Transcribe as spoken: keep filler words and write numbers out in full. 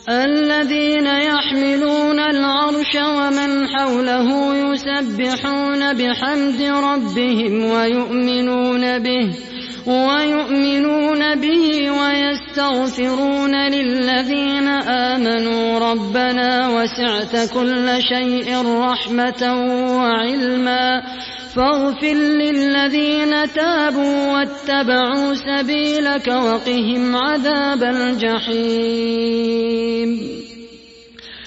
الذين يحملون العرش ومن حوله يسبحون بحمد ربهم ويؤمنون به ويؤمنون به ويستغفرون للذين آمنوا ربنا وسعت كل شيء رحمة وعلما فاغفر للذين تابوا واتبعوا سبيلك وقهم عذاب الجحيم.